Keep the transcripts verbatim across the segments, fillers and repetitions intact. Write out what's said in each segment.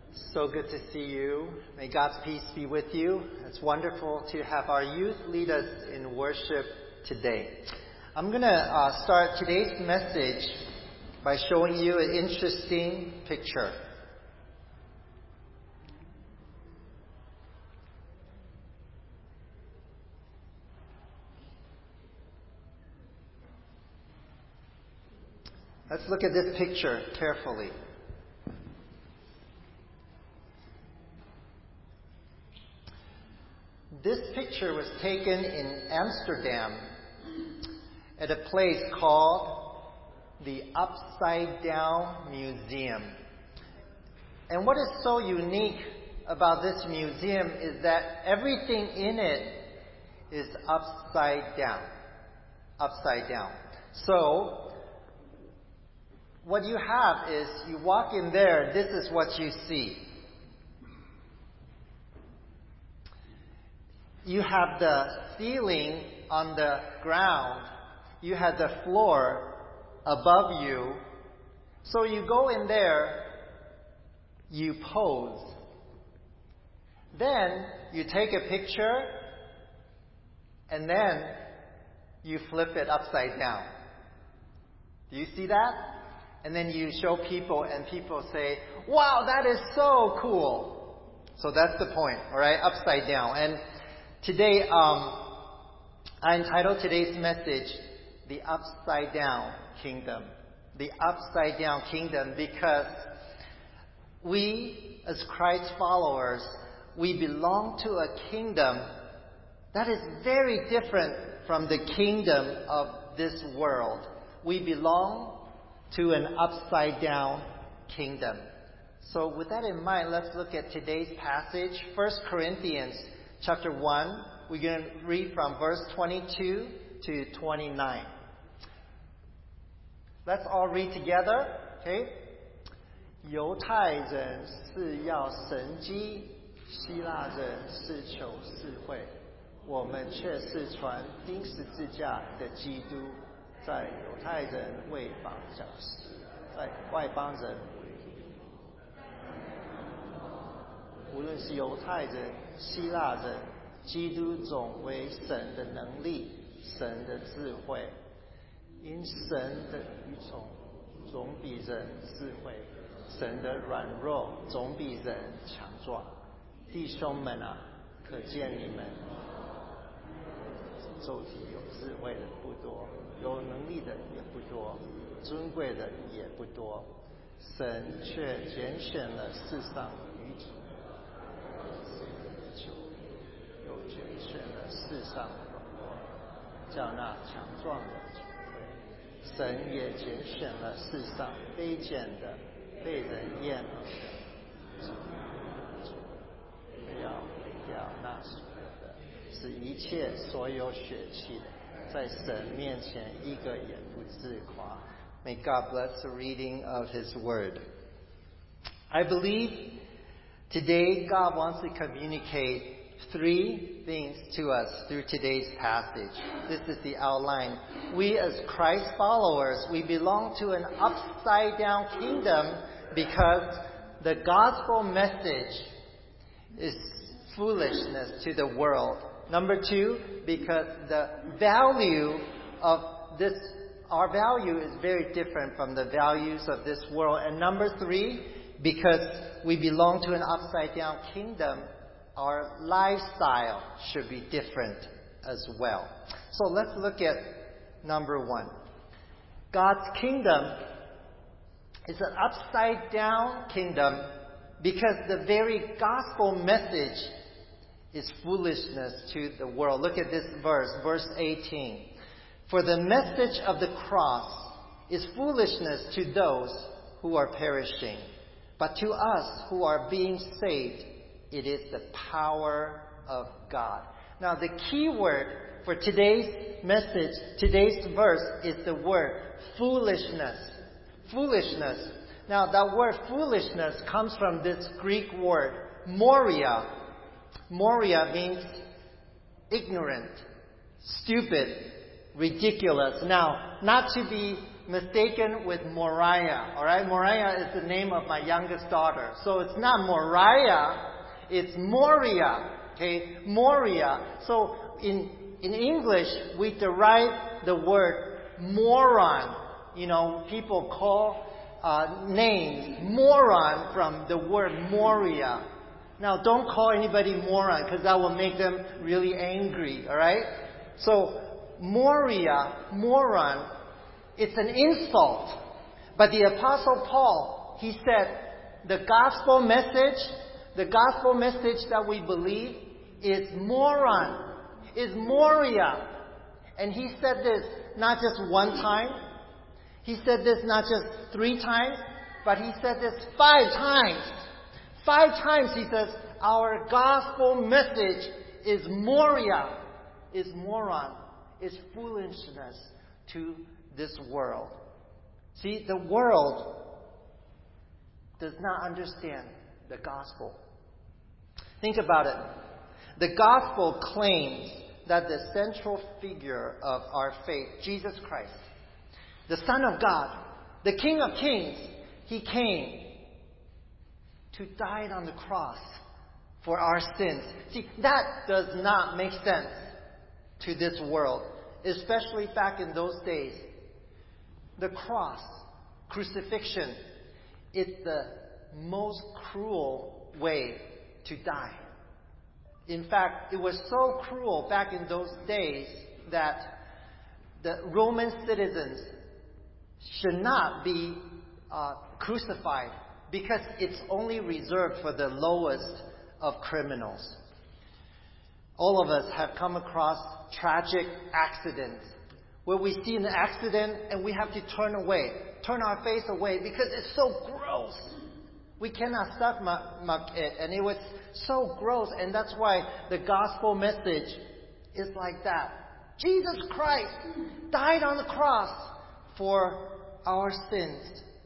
So good to see you. May God's peace be with you. It's wonderful to have our youth lead us in worship today. I'm going to uh, start today's message by showing you an interesting picture. Let's look at this picture carefully. This picture was taken in Amsterdam at a place called the Upside Down Museum. And what is so unique about this museum is that everything in it is upside down. Upside down. So, what you have is, you walk in there, this is what you see. You have the ceiling on the ground. You have the floor above you. So you go in there, you pose. Then you take a picture, and then you flip it upside down. Do you see that? And then you show people, and people say, "Wow, that is so cool." So that's the point, all right? Upside down. And Today, um, I entitled today's message, The Upside Down Kingdom. The Upside Down Kingdom, because we, as Christ followers, we belong to a kingdom that is very different from the kingdom of this world. We belong to an upside down kingdom. So with that in mind, let's look at today's passage, First Corinthians Chapter one, we're going to read from verse twenty-two to twenty-nine. Let's all read together, okay? 犹太人是要神迹，希腊人是求智慧，我们却是传钉十字架的基督，在犹太人为绑脚石，在外邦人无论是犹太人、希腊人，基督总为神的能力、神的智慧。因神的愚蠢总比人智慧，神的软弱总比人强壮。弟兄们啊，可见你们周体有智慧的不多，有能力的也不多，尊贵的也不多，神却拣选了世上愚蠢，又拣选了世上软弱，叫那强壮的崇贵。神也拣选了世上卑贱的、被人厌恶的，不要毁掉那属的，使一切所有血气的，在神面前一个也不自夸。May God bless the reading of His Word. I believe today God wants to communicate three things to us through today's passage. This is the outline. We as Christ followers, we belong to an upside down kingdom because the gospel message is foolishness to the world. Number two, because the value of this, our value is very different from the values of this world. And number three, because we belong to an upside down kingdom, our lifestyle should be different as well. So let's look at number one. God's kingdom is an upside down kingdom because the very gospel message is foolishness to the world. Look at this verse, verse eighteen. For the message of the cross is foolishness to those who are perishing, but to us who are being saved, it is the power of God. Now, the key word for today's message, today's verse, is the word foolishness. Foolishness. Now, that word foolishness comes from this Greek word, moria. Moria means ignorant, stupid, ridiculous. Now, not to be mistaken with Moriah. All right, Moriah is the name of my youngest daughter. So it's not Moriah, it's Moriah. Okay, Moriah. So in in English, we derive the word moron. You know, people call uh, names moron from the word Moriah. Now, don't call anybody moron because that will make them really angry. All right. So Moriah, moron, it's an insult. But the Apostle Paul, he said, the gospel message, the gospel message that we believe is moron, is Moriah. And he said this not just one time. He said this not just three times, but he said this five times. Five times he says, our gospel message is Moriah, is moron, is foolishness to this world. See, the world does not understand the gospel. Think about it. The gospel claims that the central figure of our faith, Jesus Christ, the Son of God, the King of Kings, He came to die on the cross for our sins. See, that does not make sense to this world, especially back in those days. The cross, crucifixion, is the most cruel way to die. In fact, it was so cruel back in those days that the Roman citizens should not be uh, crucified because it's only reserved for the lowest of criminals. All of us have come across tragic accidents where we see an accident and we have to turn away, turn our face away because it's so gross. We cannot stomach it, and it was so gross, and that's why the gospel message is like that. Jesus Christ died on the cross for our sins.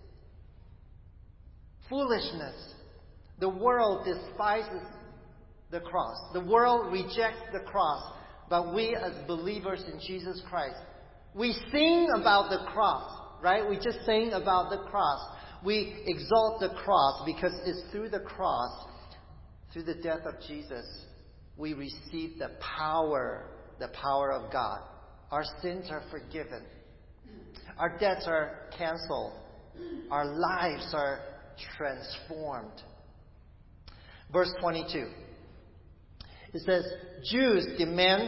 Foolishness. The world despises the cross. The world rejects the cross. But we as believers in Jesus Christ, we sing about the cross, right? We just sing about the cross. We exalt the cross because it's through the cross, through the death of Jesus, we receive the power, the power of God. Our sins are forgiven. Our debts are canceled. Our lives are transformed. Verse twenty-two. It says, Jews demand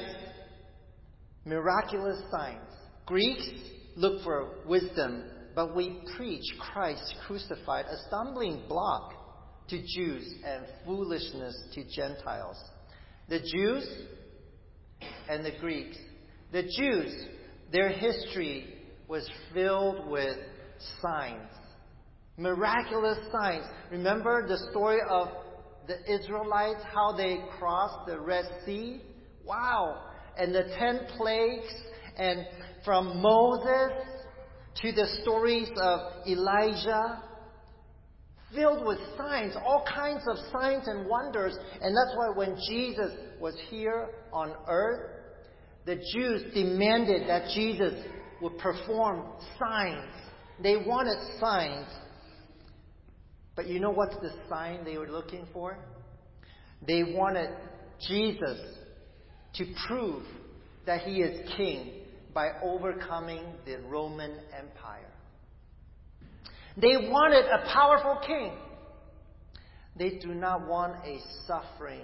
miraculous signs. Greeks look for wisdom, but we preach Christ crucified, a stumbling block to Jews and foolishness to Gentiles. The Jews and the Greeks. The Jews, their history was filled with signs. Miraculous signs. Remember the story of the Israelites, how they crossed the Red Sea? Wow! And the ten plagues, and from Moses to the stories of Elijah, filled with signs, all kinds of signs and wonders. And that's why when Jesus was here on earth, the Jews demanded that Jesus would perform signs. They wanted signs. But you know what's the sign they were looking for? They wanted Jesus to prove that He is king by overcoming the Roman Empire. They wanted a powerful king. They do not want a suffering,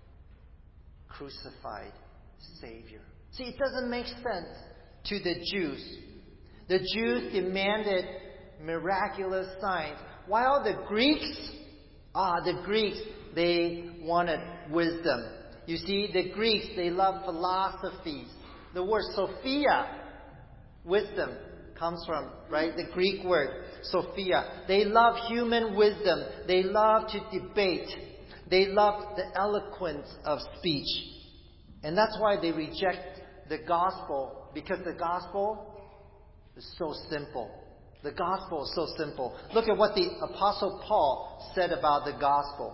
crucified Savior. See, it doesn't make sense to the Jews. The Jews demanded miraculous signs, while the Greeks, ah, the Greeks, they wanted wisdom. You see, the Greeks, they love philosophies. The word Sophia, wisdom, comes from, right, the Greek word, Sophia. They love human wisdom. They love to debate. They love the eloquence of speech. And that's why they reject the gospel, because the gospel is so simple. The gospel is so simple. Look at what the Apostle Paul said about the gospel.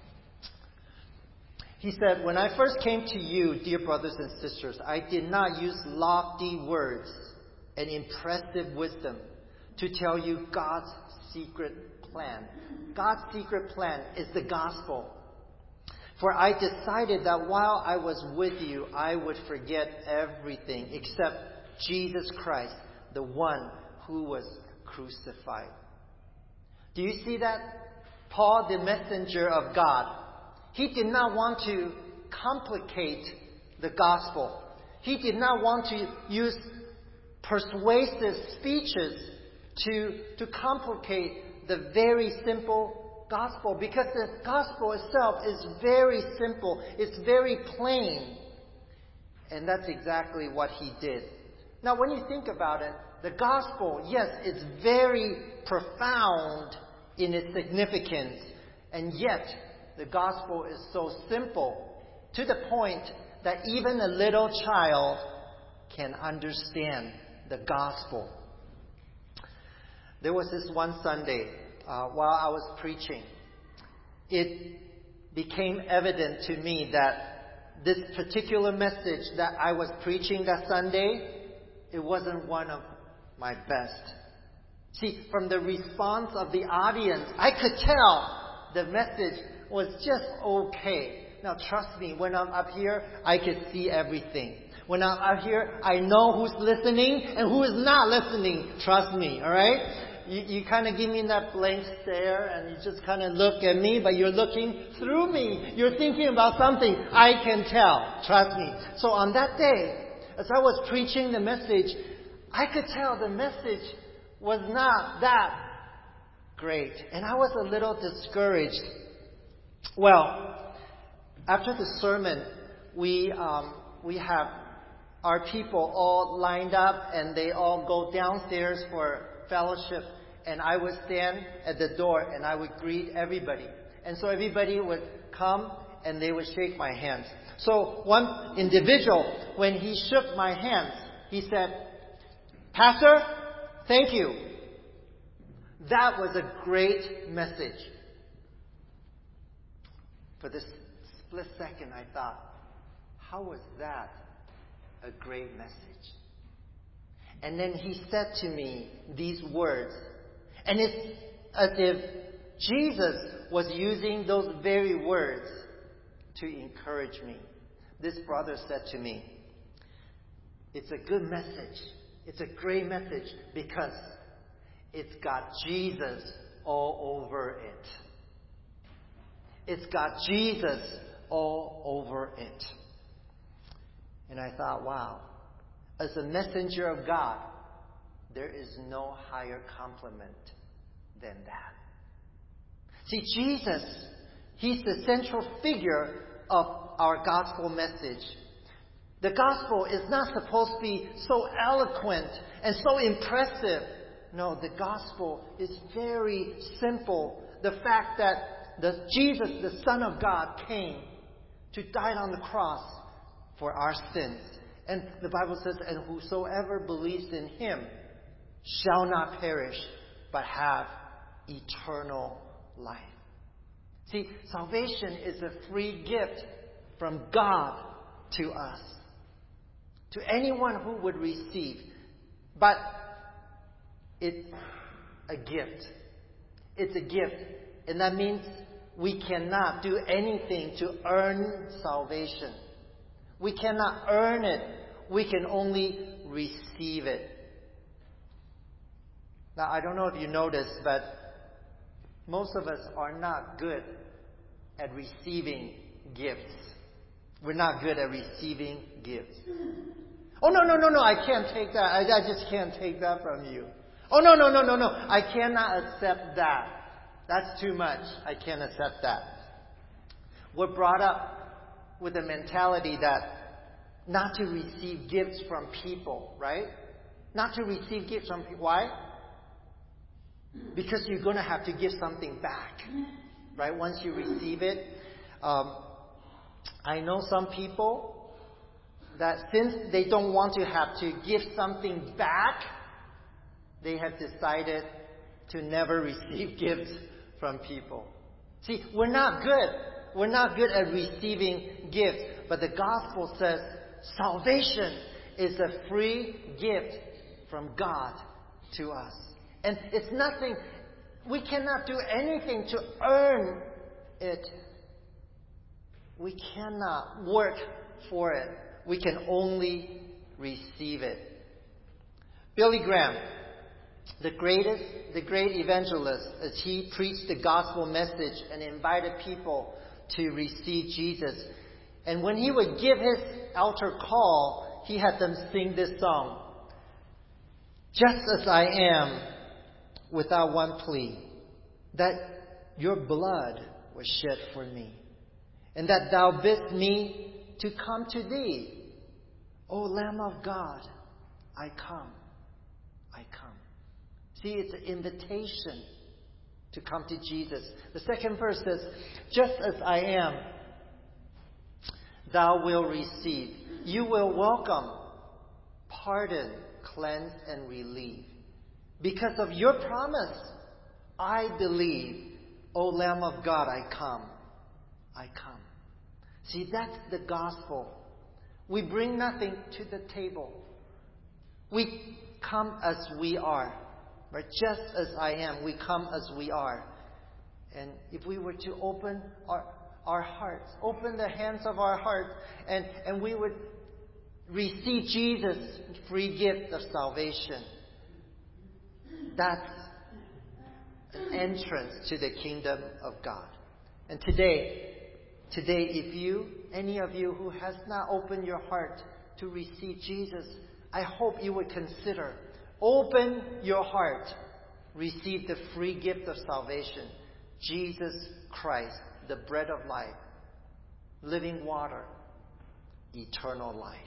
He said, when I first came to you, dear brothers and sisters, I did not use lofty words and impressive wisdom to tell you God's secret plan. God's secret plan is the gospel. For I decided that while I was with you, I would forget everything except Jesus Christ, the one who was crucified. Do you see that? Paul, the messenger of God, he did not want to complicate the gospel. He did not want to use persuasive speeches to, to complicate the very simple gospel, because the gospel itself is very simple. It's very plain. And that's exactly what he did. Now, when you think about it, the gospel, yes, it's very profound in its significance. And yet, the gospel is so simple to the point that even a little child can understand the gospel. There was this one Sunday uh, while I was preaching. It became evident to me that this particular message that I was preaching that Sunday, it wasn't one of my best. See, from the response of the audience, I could tell the message was just okay. Now, trust me, when I'm up here, I can see everything. When I'm up here, I know who's listening and who is not listening. Trust me, all right? You, you kind of give me that blank stare and you just kind of look at me, but you're looking through me. You're thinking about something. I can tell. Trust me. So on that day, as I was preaching the message, I could tell the message was not that great. And I was a little discouraged. Well, after the sermon, we um, we have our people all lined up and they all go downstairs for fellowship. And I would stand at the door and I would greet everybody. And so everybody would come and they would shake my hands. So one individual, when he shook my hands, he said, "Pastor, thank you." That was a great message. For this split second, I thought, how was that a great message? And then he said to me these words. And it's as if Jesus was using those very words to encourage me. This brother said to me, "It's a good message. It's a great message because it's got Jesus all over it. It's got Jesus all over it." And I thought, wow, as a messenger of God, there is no higher compliment than that. See, Jesus, He's the central figure of our gospel message. The gospel is not supposed to be so eloquent and so impressive. No, the gospel is very simple. The fact that the Jesus, the Son of God, came to die on the cross for our sins. And the Bible says, "And whosoever believes in Him shall not perish, but have eternal life." See, salvation is a free gift from God to us, to anyone who would receive. But it's a gift. It's a gift. And that means we cannot do anything to earn salvation. We cannot earn it. We can only receive it. Now, I don't know if you noticed, but most of us are not good at receiving gifts. We're not good at receiving gifts. "Oh, no, no, no, no, I can't take that. I, I just can't take that from you. Oh, no, no, no, no, no, I cannot accept that. That's too much. I can't accept that." We're brought up with a mentality that not to receive gifts from people, right? Not to receive gifts from people. Why? Because you're going to have to give something back, right? Once you receive it. Um, I know some people that since they don't want to have to give something back, they have decided to never receive gifts from people. See, we're not good. We're not good at receiving gifts. But the gospel says salvation is a free gift from God to us. And it's nothing, we cannot do anything to earn it. We cannot work for it. We can only receive it. Billy Graham, the greatest, the great evangelist, as he preached the gospel message and invited people to receive Jesus. And when he would give his altar call, he had them sing this song. Just as I am, without one plea, that your blood was shed for me, and that thou bidst me to come to thee. O Lamb of God, I come, I come. See, it's an invitation to come to Jesus. The second verse says, just as I am, thou wilt receive. You will welcome, pardon, cleanse, and relieve. Because of your promise, I believe. O Lamb of God, I come. I come. See, that's the gospel. We bring nothing to the table. We come as we are. But just as I am, we come as we are. And if we were to open our, our hearts, open the hands of our hearts, and, and we would receive Jesus' free gift of salvation, that's an entrance to the kingdom of God. And today, today, if you, any of you who has not opened your heart to receive Jesus, I hope you would consider, open your heart, receive the free gift of salvation, Jesus Christ, the bread of life, living water, eternal life.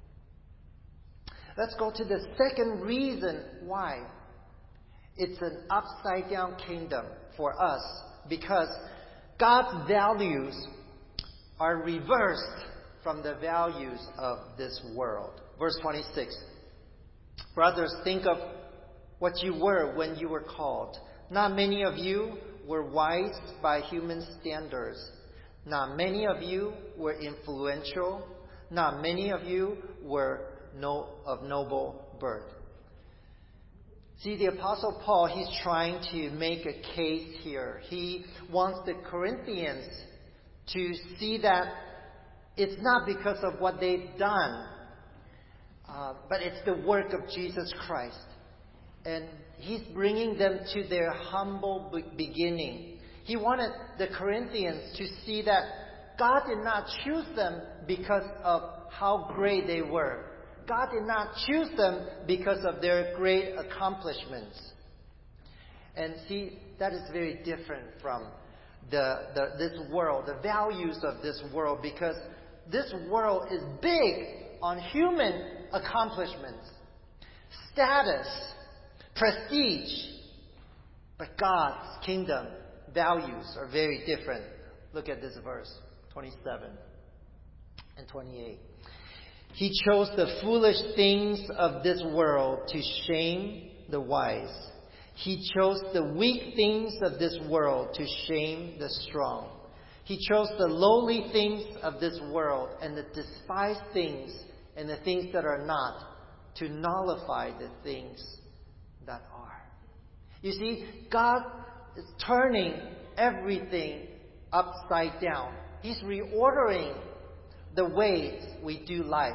Let's go to the second reason why it's an upside down kingdom for us, because God's values are reversed from the values of this world. Verse twenty-six. Brothers, think of what you were when you were called. Not many of you were wise by human standards. Not many of you were influential. Not many of you were no, of noble birth. See, the Apostle Paul, he's trying to make a case here. He wants the Corinthians to see that it's not because of what they've done, uh, but it's the work of Jesus Christ. And he's bringing them to their humble beginning. He wanted the Corinthians to see that God did not choose them because of how great they were. God did not choose them because of their great accomplishments. And see, that is very different from the, the this world, the values of this world, because this world is big on human accomplishments, status, prestige. But God's kingdom values are very different. Look at this verse, twenty-seven and twenty-eight. He chose the foolish things of this world to shame the wise. He chose the weak things of this world to shame the strong. He chose the lowly things of this world and the despised things and the things that are not to nullify the things that are. You see, God is turning everything upside down. He's reordering the ways we do life.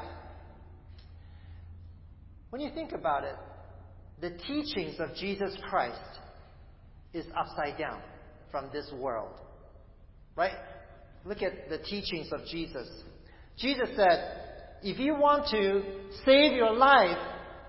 When you think about it, the teachings of Jesus Christ is upside down from this world. Right? Look at the teachings of Jesus. Jesus said, if you want to save your life,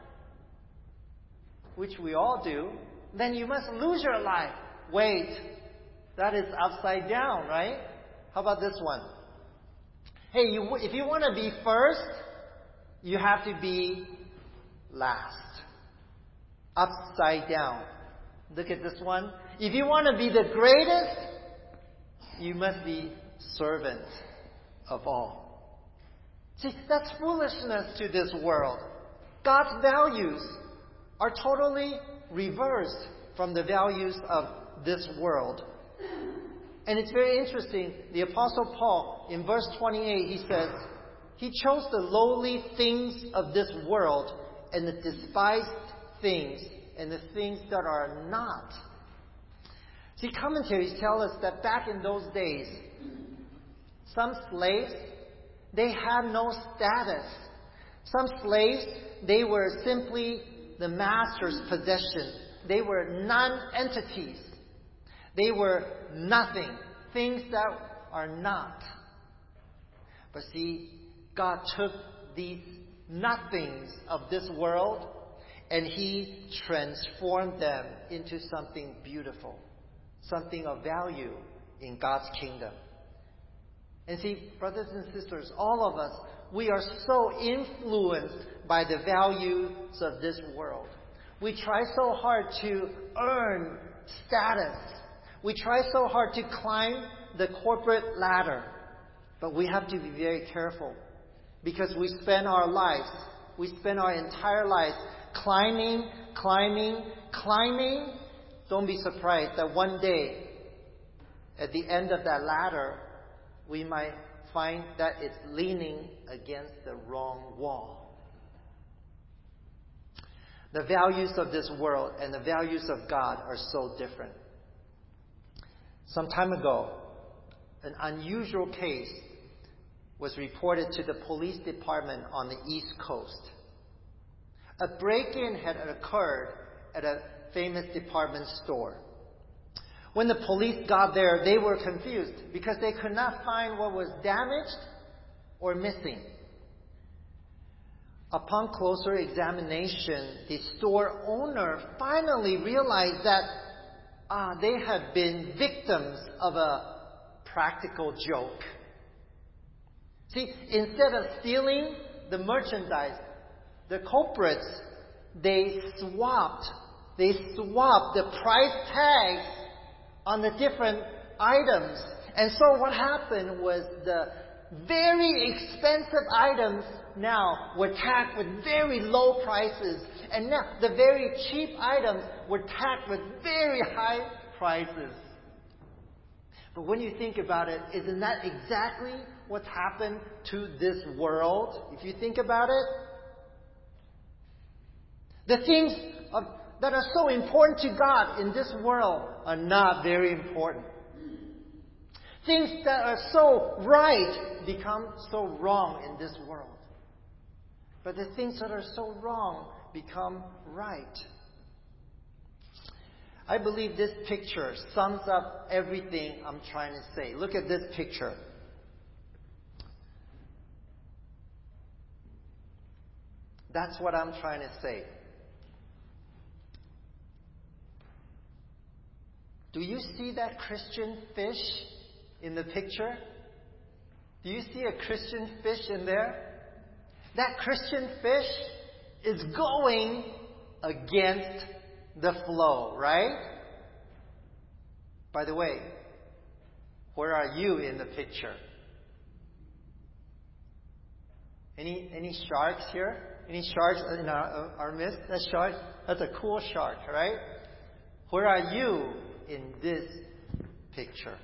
which we all do, then you must lose your life. Wait, that is upside down, right? How about this one? Hey, you, if you want to be first, you have to be last. Upside down. Look at this one. If you want to be the greatest, you must be servant of all. See, that's foolishness to this world. God's values are totally reversed from the values of this world. And it's very interesting. The Apostle Paul, in verse twenty-eight, he says, he chose the lowly things of this world and the despised things and the things that are not. See, commentaries tell us that back in those days, some slaves, they had no status. Some slaves, they were simply the master's possession. They were non-entities. They were nothing. Things that are not. But see, God took these nothings of this world and He transformed them into something beautiful, something of value in God's kingdom. And see, brothers and sisters, all of us, we are so influenced by the values of this world. We try so hard to earn status. We try so hard to climb the corporate ladder. But we have to be very careful, because we spend our lives, we spend our entire lives climbing, climbing, climbing. Don't be surprised that one day, at the end of that ladder, we might find that it's leaning against the wrong wall. The values of this world and the values of God are so different. Some time ago, an unusual case was reported to the police department on the East Coast. A break-in had occurred at a famous department store. When the police got there, they were confused because they could not find what was damaged or missing. Upon closer examination, the store owner finally realized that ah, they had been victims of a practical joke. See, instead of stealing the merchandise, the culprits, they swapped, they swapped the price tags on the different items. And so what happened was the very expensive items now were tagged with very low prices. And now the very cheap items were tagged with very high prices. But when you think about it, isn't that exactly what's happened to this world? If you think about it, the things of, that are so important to God in this world are not very important. Things that are so right become so wrong in this world. But the things that are so wrong become right. I believe this picture sums up everything I'm trying to say. Look at this picture. That's what I'm trying to say. Do you see that Christian fish in the picture? Do you see a Christian fish in there? That Christian fish is going against the flow, right? By the way, where are you in the picture? Any any sharks here? Any sharks in our, our midst? That shark? That's a cool shark, right? Where are you in this picture?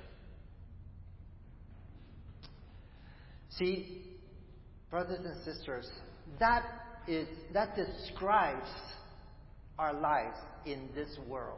See, brothers and sisters, that is that describes our lives in this world.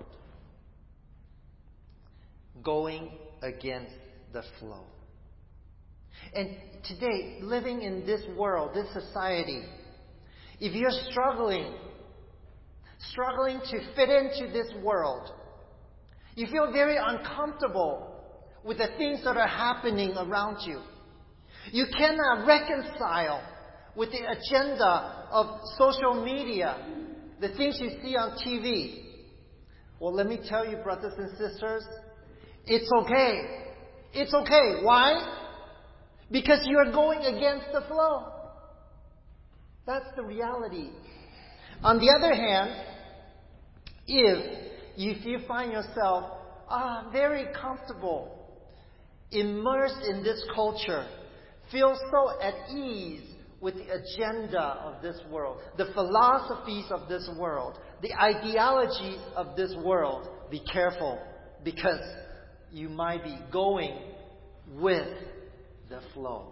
Going against the flow. And today, living in this world, this society, if you're struggling, struggling to fit into this world, you feel very uncomfortable with the things that are happening around you. You cannot reconcile with the agenda of social media, the things you see on T V. Well, let me tell you, brothers and sisters, it's okay. It's okay. Why? Because you are going against the flow. That's the reality. On the other hand, if, if you find yourself ah, very comfortable, immersed in this culture, feel so at ease with the agenda of this world, the philosophies of this world, the ideologies of this world, be careful, because you might be going with the flow.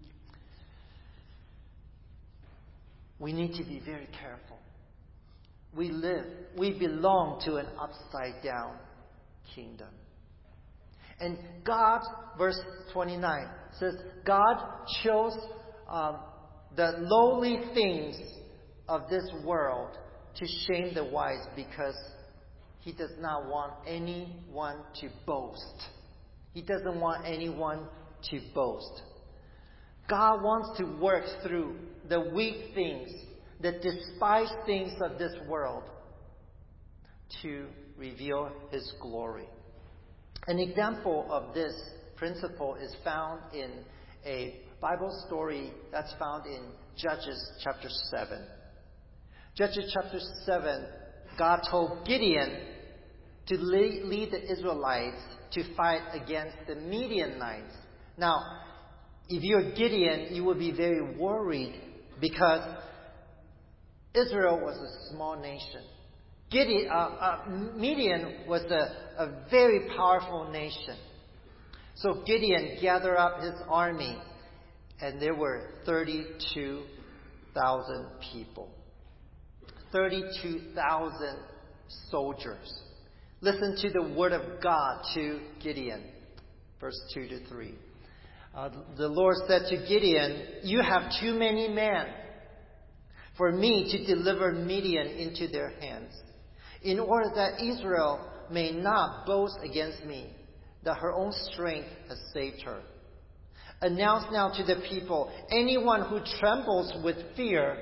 We need to be very careful. We live, we belong to an upside down kingdom. And God, verse twenty-nine says, God chose um, the lowly things of this world to shame the wise, because He does not want anyone to boast. He doesn't want anyone to boast. God wants to work through the weak things, the despised things of this world, to reveal His glory. An example of this principle is found in a Bible story that's found in Judges chapter seven. Judges chapter seven, God told Gideon to lead the Israelites to fight against the Midianites. Now, if you're Gideon, you would be very worried, because Israel was a small nation. Gideon, uh, uh, Midian was a, a very powerful nation. So Gideon gathered up his army, and there were thirty-two thousand people. thirty-two thousand soldiers. Listen to the word of God to Gideon, verse two to three. Uh, the Lord said to Gideon, "You have too many men for me to deliver Midian into their hands, in order that Israel may not boast against me, that her own strength has saved her. Announce now to the people, anyone who trembles with fear,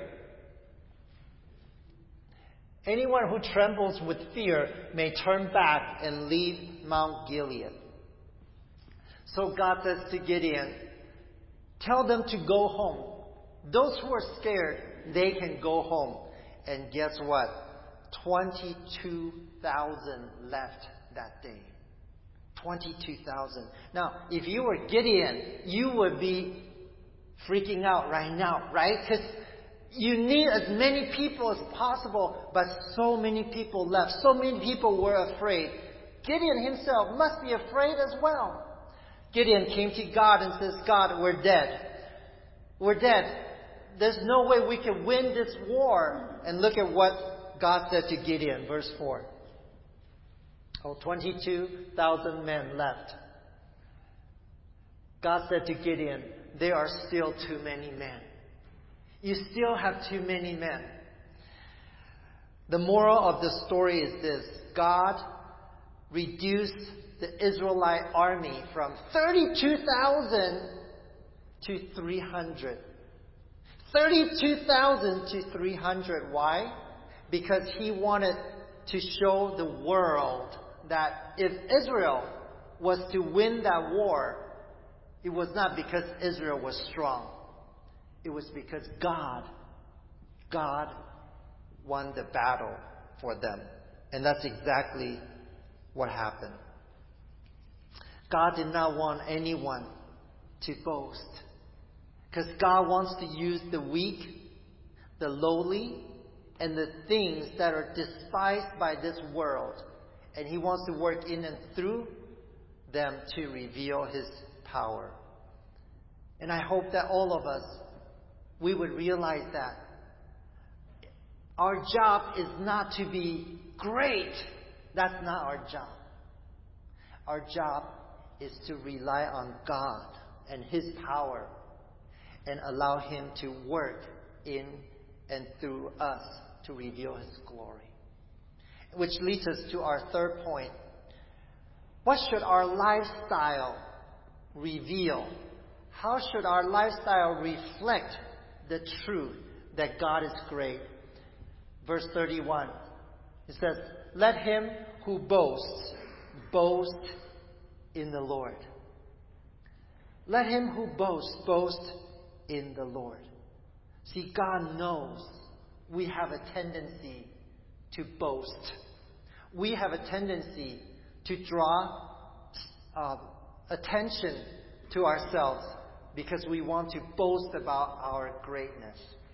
anyone who trembles with fear may turn back and leave Mount Gilead." So God says to Gideon, tell them to go home. Those who are scared, they can go home. And guess what? twenty-two thousand left that day. twenty-two thousand. Now, if you were Gideon, you would be freaking out right now, right? Because you need as many people as possible, but so many people left. So many people were afraid. Gideon himself must be afraid as well. Gideon came to God and says, God, we're dead. We're dead. There's no way we can win this war. And look at what God said to Gideon, verse four. Oh, twenty-two thousand men left. God said to Gideon, there are still too many men. You still have too many men. The moral of the story is this. God reduced the Israelite army from thirty-two thousand to three hundred. thirty-two thousand to three hundred. Why? Because He wanted to show the world that if Israel was to win that war, it was not because Israel was strong. It was because God, God won the battle for them. And that's exactly what happened. God did not want anyone to boast. Because God wants to use the weak, the lowly, and the things that are despised by this world. And He wants to work in and through them to reveal His power. And I hope that all of us, we would realize that our job is not to be great. That's not our job. Our job is to rely on God and His power and allow Him to work in and through us to reveal His glory. Which leads us to our third point. What should our lifestyle reveal? How should our lifestyle reflect the truth that God is great? Verse thirty-one, it says, let him who boasts, boast in the Lord. Let him who boasts, boast in the Lord. See, God knows we have a tendency to boast. We have a tendency to draw uh, attention to ourselves because we want to boast about our greatness.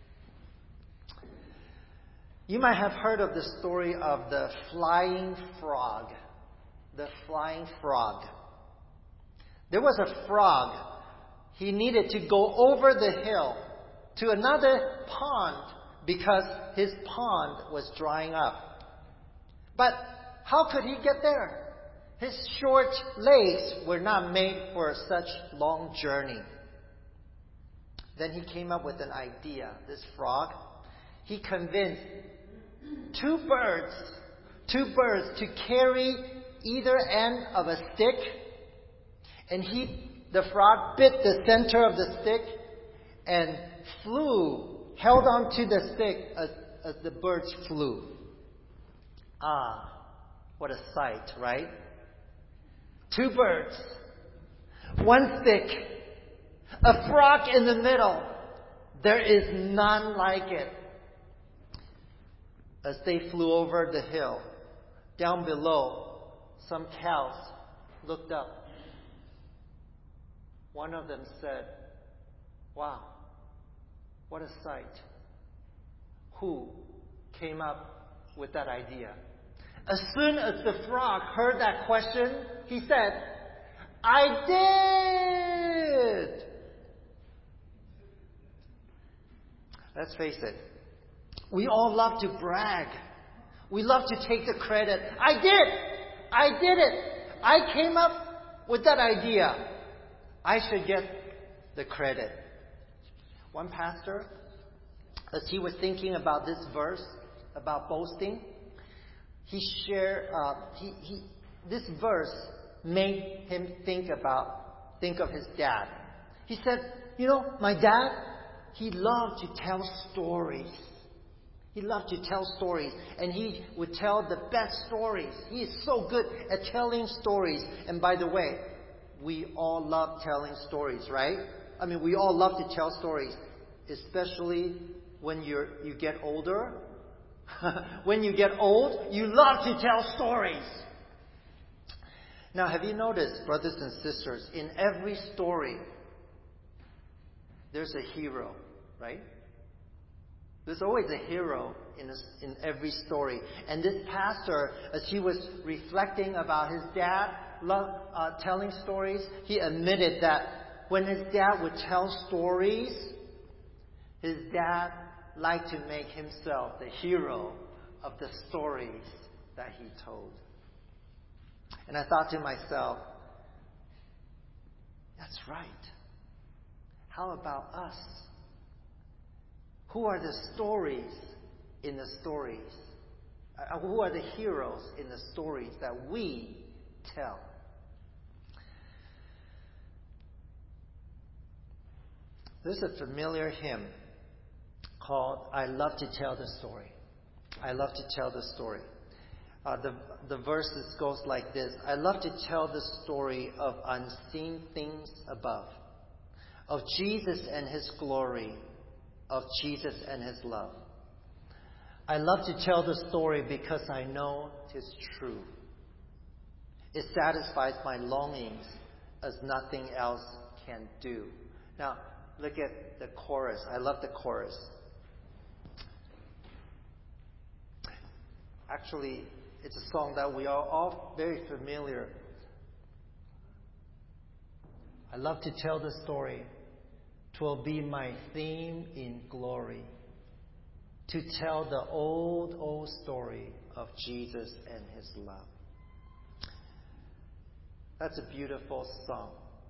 You might have heard of the story of the flying frog. The flying frog. There was a frog. He needed to go over the hill to another pond because his pond was drying up. But how could he get there? His short legs were not made for such long journey. Then he came up with an idea. This frog, he convinced two birds, two birds to carry either end of a stick, and he, the frog, bit the center of the stick and flew, held on to the stick as, as the birds flew. Ah, what a sight, right? Two birds, one stick, a frog in the middle. There is none like it. As they flew over the hill, down below, some cows looked up. One of them said, "Wow, what a sight. Who came up with that idea?" As soon as the frog heard that question, he said, "I did!" Let's face it. We all love to brag. We love to take the credit. I did! I did it! I came up with that idea. I should get the credit. One pastor, as he was thinking about this verse, about boasting, he shared, uh, he, he, this verse made him think about, think of his dad. He said, you know, my dad, he loved to tell stories. He loved to tell stories, and he would tell the best stories. He is so good at telling stories. And by the way, we all love telling stories, right? I mean, we all love to tell stories, especially when you're you get older. When you get old, you love to tell stories. Now, have you noticed, brothers and sisters, in every story, there's a hero, right? There's always a hero in, a, in every story. And this pastor, as he was reflecting about his dad love, uh, telling stories, he admitted that when his dad would tell stories, his dad liked to make himself the hero of the stories that he told. And I thought to myself, that's right. How about us? Who are the stories in the stories? Uh, who are the heroes in the stories that we tell? There's a familiar hymn called I Love to Tell the Story. I love to tell the story. Uh, the, the verses goes like this. I love to tell the story of unseen things above, of Jesus and His glory, of Jesus and His love. I love to tell the story because I know 'tis true. It satisfies my longings as nothing else can do. Now, look at the chorus. I love the chorus. Actually, it's a song that we are all very familiar. I love to tell the story. 'Twill be my theme in glory, to tell the old, old story of Jesus and His love. That's a beautiful song.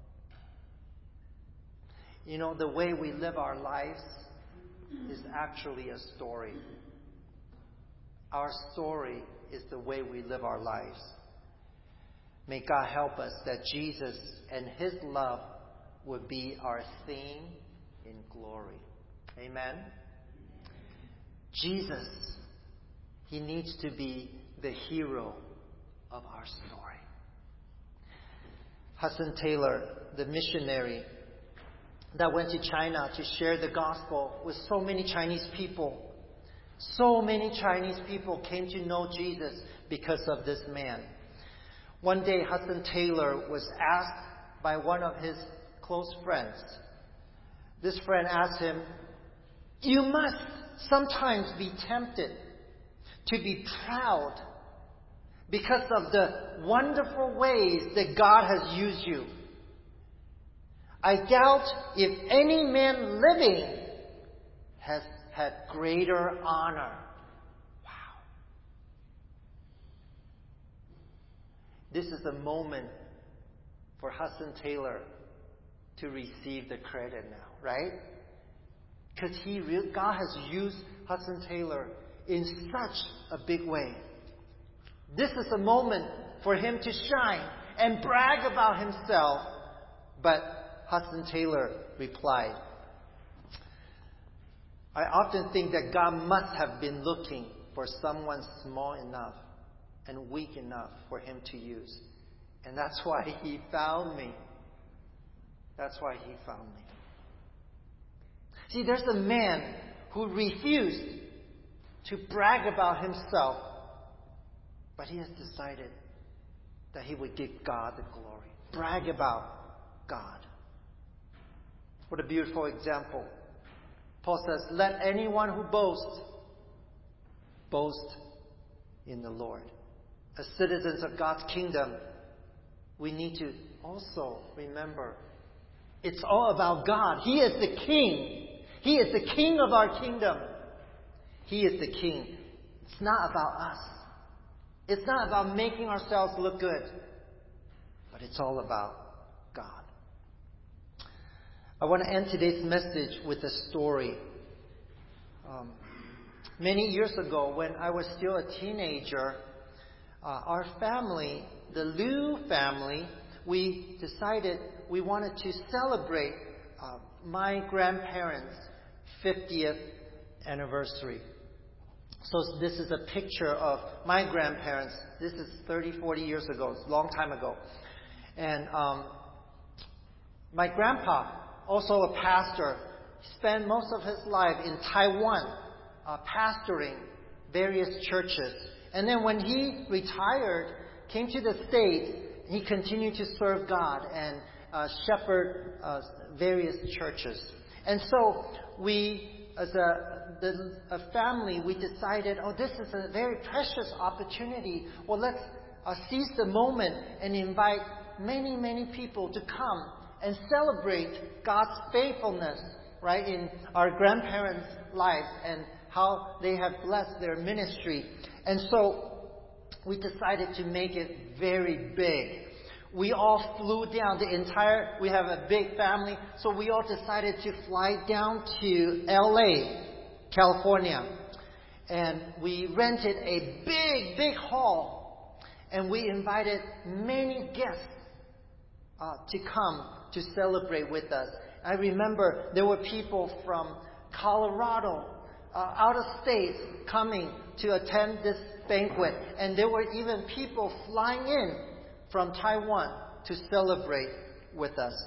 You know, the way we live our lives is actually a story. Our story is the way we live our lives. May God help us that Jesus and His love would be our theme in glory. Amen? Jesus, He needs to be the hero of our story. Hudson Taylor, the missionary that went to China to share the gospel with so many Chinese people. So many Chinese people came to know Jesus because of this man. One day, Hudson Taylor was asked by one of his close friends. This friend asked him, you must sometimes be tempted to be proud because of the wonderful ways that God has used you. I doubt if any man living has had greater honor. Wow. This is a moment for Hudson Taylor to receive the credit now, right? Because he, God has used Hudson Taylor in such a big way. This is a moment for him to shine and brag about himself. But Hudson Taylor replied, I often think that God must have been looking for someone small enough and weak enough for him to use. And that's why he found me. That's why he found me. See, there's a man who refused to brag about himself, but he has decided that he would give God the glory. Brag about God. What a beautiful example. Paul says, let anyone who boasts, boast in the Lord. As citizens of God's kingdom, we need to also remember it's all about God. He is the King. He is the King of our kingdom. He is the King. It's not about us. It's not about making ourselves look good. But it's all about God. I want to end today's message with a story. Um, many years ago, when I was still a teenager, uh, our family, the Liu family, we decided we wanted to celebrate uh, my grandparents' fiftieth anniversary. So this is a picture of my grandparents. This is thirty, forty years ago. It's a long time ago. And um, my grandpa, also a pastor, spent most of his life in Taiwan, uh, pastoring various churches. And then when he retired, came to the States, he continued to serve God and uh, shepherd uh, various churches. And so we, as a, the, a family, we decided, oh, this is a very precious opportunity. Well, let's uh, seize the moment and invite many, many people to come and celebrate God's faithfulness, right, in our grandparents' lives and how they have blessed their ministry. And so we decided to make it very big. We all flew down, the entire, we have a big family, so we all decided to fly down to L A, California. And we rented a big, big hall. And we invited many guests uh, to come to celebrate with us. I remember there were people from Colorado, uh, out of state, coming to attend this banquet. And there were even people flying in from Taiwan to celebrate with us.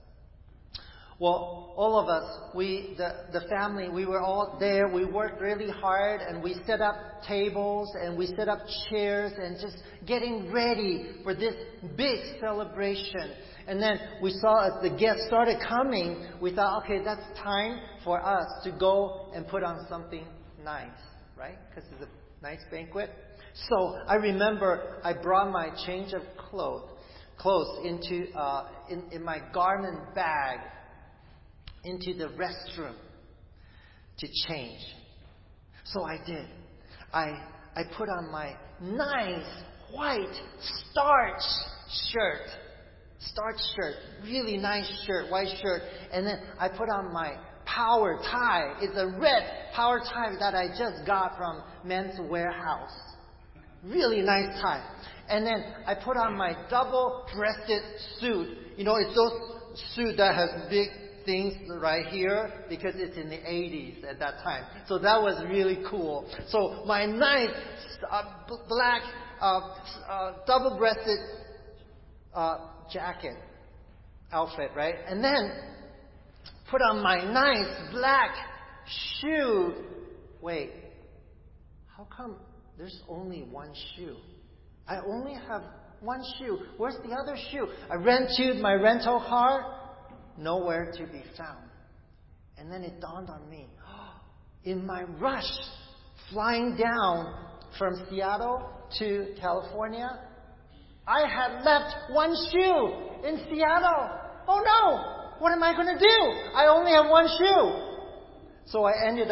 Well, all of us, we, the, the family, we were all there. We worked really hard and we set up tables and we set up chairs and just getting ready for this big celebration. And then we saw as the guests started coming, we thought, okay, that's time for us to go and put on something nice, right? Because it's a nice banquet. So I remember I brought my change of clothes, clothes into uh, in, in my garment bag into the restroom to change. So I did. I I put on my nice white starch shirt. Starch shirt. Really nice shirt, white shirt. And then I put on my power tie. It's a red power tie that I just got from Men's Warehouse. Really nice tie. And then I put on my double-breasted suit. You know, it's those suit that has big things right here because it's in the eighties at that time. So that was really cool. So my nice uh, black uh, uh, double-breasted uh, jacket outfit, right? And then put on my nice black shoe. Wait, how come there's only one shoe? I only have one shoe. Where's the other shoe? I ran to my rental car. Nowhere to be found. And then it dawned on me. In my rush, flying down from Seattle to California, I had left one shoe in Seattle. Oh no! What am I going to do? I only have one shoe. So I ended up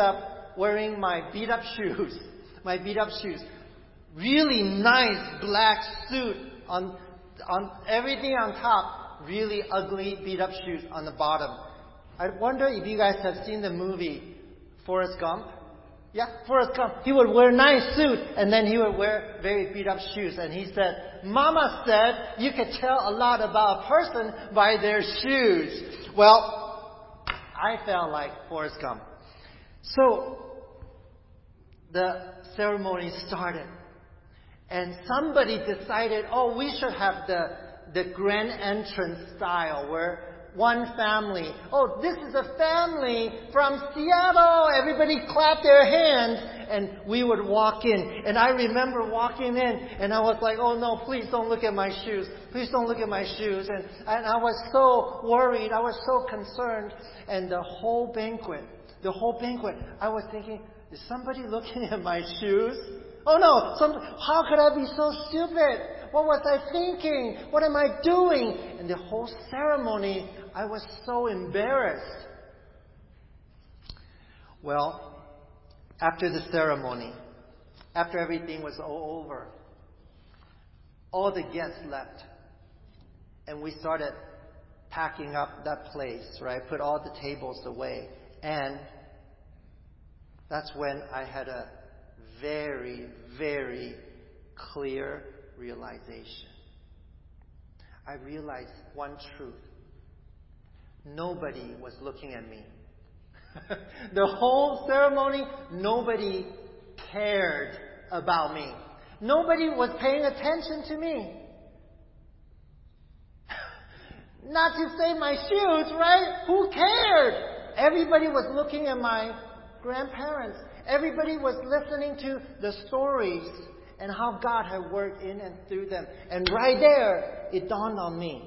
wearing my beat-up shoes. My beat-up shoes. Really nice black suit on, on everything on top. Really ugly beat-up shoes on the bottom. I wonder if you guys have seen the movie Forrest Gump. Yeah, Forrest Gump. He would wear a nice suit and then he would wear very beat-up shoes. And he said, Mama said you could tell a lot about a person by their shoes. Well, I felt like Forrest Gump. So, the ceremony started. And somebody decided, oh, we should have the, the grand entrance style where one family, oh, this is a family from Seattle. Everybody clapped their hands and we would walk in. And I remember walking in and I was like, oh no, please don't look at my shoes. Please don't look at my shoes. And, and I was so worried. I was so concerned. And the whole banquet, the whole banquet, I was thinking, is somebody looking at my shoes? Oh no, some, how could I be so stupid? What was I thinking? What am I doing? And the whole ceremony, I was so embarrassed. Well, after the ceremony, after everything was all over, all the guests left. And we started packing up that place, right? Put all the tables away. And that's when I had a very, very clear realization. I realized one truth. Nobody was looking at me. The whole ceremony, nobody cared about me. Nobody was paying attention to me. Not to say my shoes, right? Who cared? Everybody was looking at my grandparents. Everybody was listening to the stories and how God had worked in and through them. And right there, it dawned on me.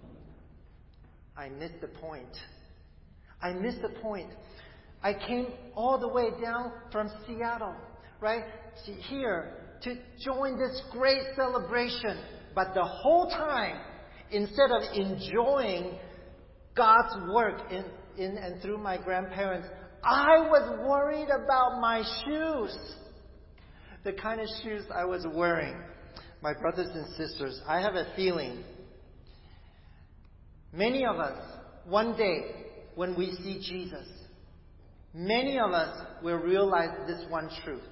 I missed the point. I missed the point. I came all the way down from Seattle, right, to here to join this great celebration. But the whole time, instead of enjoying God's work in, in and through my grandparents, I was worried about my shoes. The kind of shoes I was wearing. My brothers and sisters, I have a feeling many of us, one day, when we see Jesus, many of us will realize this one truth.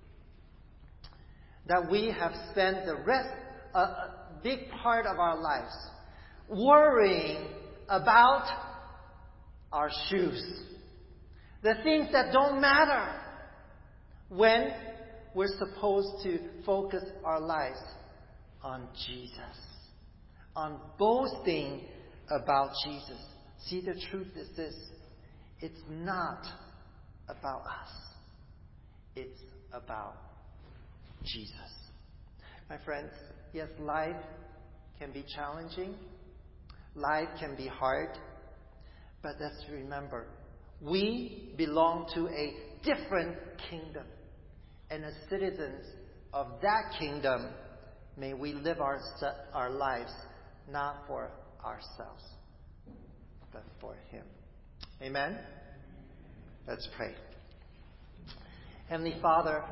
That we have spent the rest, a, a big part of our lives, worrying about our shoes. The things that don't matter. When we're supposed to focus our lives on Jesus. On boasting about Jesus. See, the truth is this. It's not about us. It's about Jesus. My friends, yes, life can be challenging. Life can be hard. But let's remember, we belong to a different kingdom. And as citizens of that kingdom, may we live our, our lives not for ourselves, but for Him. Amen? Let's pray. Heavenly Father,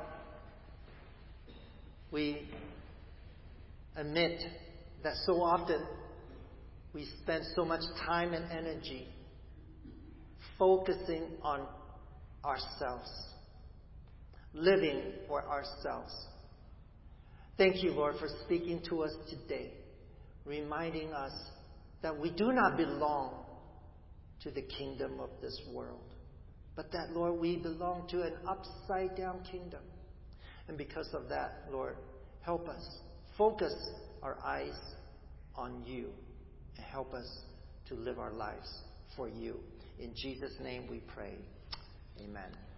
we admit that so often we spend so much time and energy focusing on ourselves, living for ourselves. Thank you, Lord, for speaking to us today, reminding us that we do not belong to the kingdom of this world, but that, Lord, we belong to an upside-down kingdom. And because of that, Lord, help us focus our eyes on you and help us to live our lives for you. In Jesus' name we pray. Amen.